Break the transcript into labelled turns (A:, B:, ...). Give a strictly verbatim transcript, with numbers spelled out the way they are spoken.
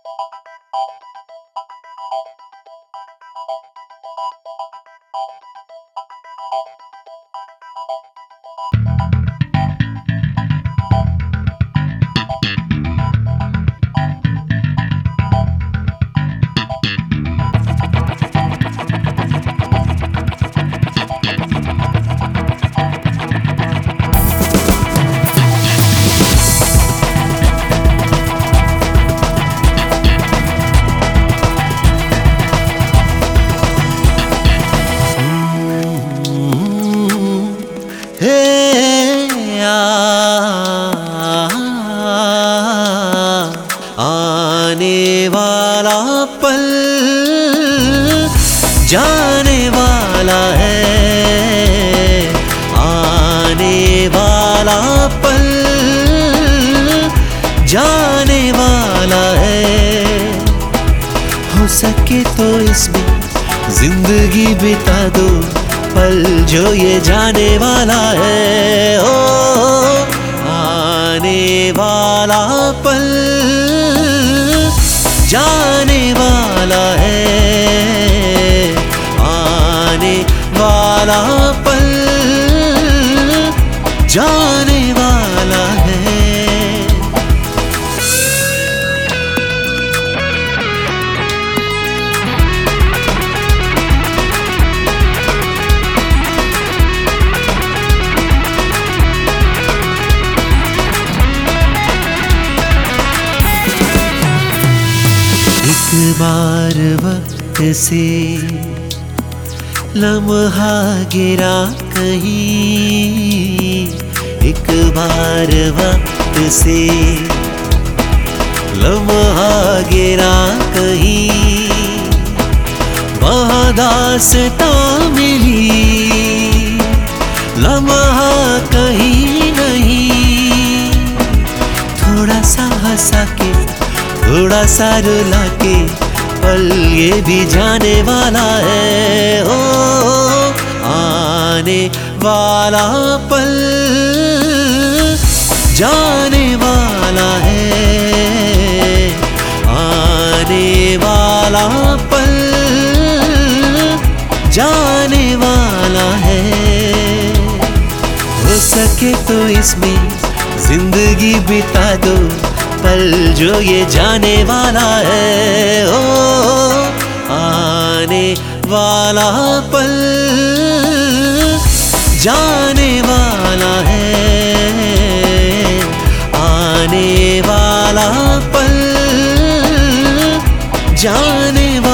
A: आने वाला पल जाने वाला है, आने वाला पल जाने वाला है। हो सके तो इसमें जिंदगी बिता दो, पल जो ये जाने वाला है। ओ आने वाला पल जाने वाला है, आने वाला पल जाने वाला है। एक बार वक्त से लम्हा गिरा कहीं, एक बार वक्त से लम्हा गिरा कहीं, वहाँ दास्तां मिली लम्हा कहीं नहीं। थोड़ा सा हंसा के थोड़ा सा रुला के पल ये भी जाने वाला है। ओ आने वाला पल जाने वाला है, आने वाला पल जाने वाला है। हो सके तो इसमें जिंदगी बिता दो, पल जो ये जाने वाला है। ओ आने वाला पल जाने वाला है, आने वाला पल जाने वाला